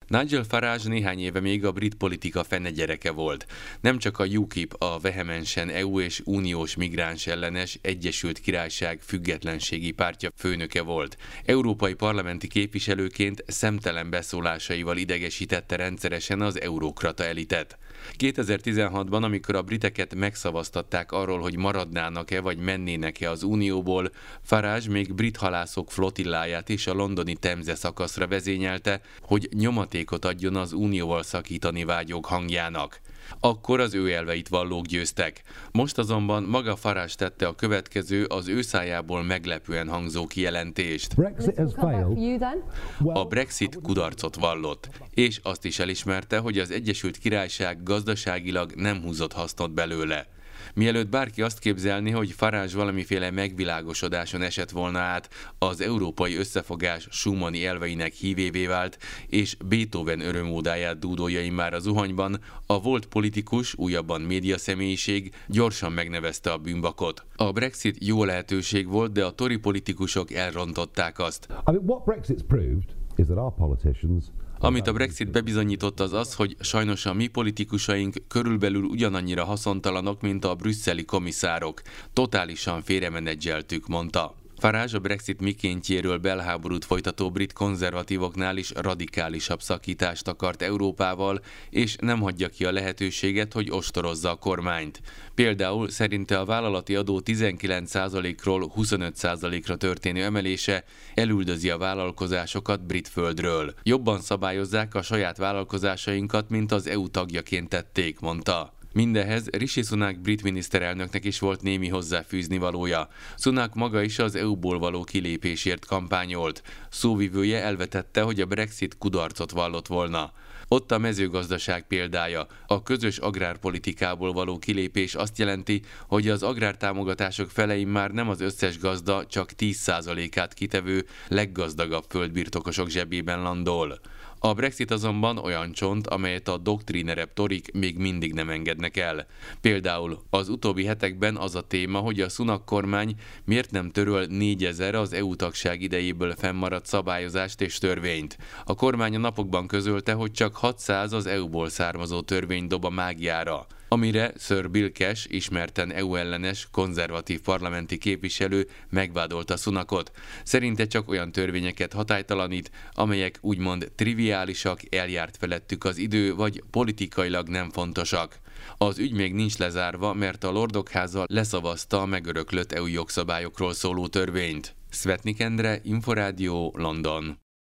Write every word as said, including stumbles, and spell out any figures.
Nigel Farage néhány éve még a brit politika fenegyereke volt. Nem csak a u kip, a vehemensen é u és uniós migráns ellenes Egyesült Királyság függetlenségi pártja főnöke volt. Európai parlamenti képviselőként szemtelen beszólásaival idegesítette rendszeresen az eurokrata elitet. kétezer-tizenhatban, amikor a briteket megszavaztatták arról, hogy maradnának-e vagy mennének-e az unióból, Farage még brit halászok flottilláját és a londoni Temze szakaszra vezényelte, hogy nyomatékot adjon az unióval szakítani vágyók hangjának. Akkor az ő elveit vallók győztek. Most azonban maga Farage tette a következő, az ő szájából meglepően hangzó kijelentést. A Brexit kudarcot vallott, és azt is elismerte, hogy az Egyesült Királyság gazdaságilag nem húzott hasznot belőle. Mielőtt bárki azt képzelni, hogy Farage valamiféle megvilágosodáson esett volna át, az európai összefogás Schumanni elveinek hívévé vált, és Beethoven örömódáját dúdolja immár a zuhanyban, a volt politikus, újabban médiaszemélyiség gyorsan megnevezte a bűnbakot. A Brexit jó lehetőség volt, de a Tory politikusok elrontották azt. I mean, what Brexit's proved is that our politicians Amit a Brexit bebizonyított, az az, hogy sajnos a mi politikusaink körülbelül ugyanannyira haszontalanok, mint a brüsszeli komisszárok. Totálisan félremenedzseltük, mondta. Farage a Brexit mikéntjéről belháborút folytató brit konzervatívoknál is radikálisabb szakítást akart Európával, és nem hagyja ki a lehetőséget, hogy ostorozza a kormányt. Például szerinte a vállalati adó tizenkilenc százalékról huszonöt százalékra történő emelése elüldözi a vállalkozásokat brit földről. Jobban szabályozzák a saját vállalkozásainkat, mint az é u tagjaként tették, mondta. Mindehhez Rishi Sunak brit miniszterelnöknek is volt némi hozzáfűzni valója. Sunak maga is az é u-ból való kilépésért kampányolt. Szóvivője elvetette, hogy a Brexit kudarcot vallott volna. Ott a mezőgazdaság példája. A közös agrárpolitikából való kilépés azt jelenti, hogy az agrártámogatások felein már nem az összes gazda, csak tíz százalékát kitevő leggazdagabb földbirtokosok zsebében landol. A Brexit azonban olyan csont, amelyet a doktrínerebb torik még mindig nem engednek el. Például az utóbbi hetekben az a téma, hogy a Sunak kormány miért nem töröl négyezer az é u tagság idejéből fennmaradt szabályozást és törvényt. A kormány a napokban közölte, hogy csak hatszáz az é u-ból származó törvény dob a mágiára. Amire Sir Bill Cash, ismerten é u ellenes, konzervatív parlamenti képviselő megvádolta Sunakot. Szerinte csak olyan törvényeket hatálytalanít, amelyek úgymond triviálisak, eljárt felettük az idő, vagy politikailag nem fontosak. Az ügy még nincs lezárva, mert a Lordok háza leszavazta a megöröklött é u jogszabályokról szóló törvényt. Svetnik Endre, Inforádió, London.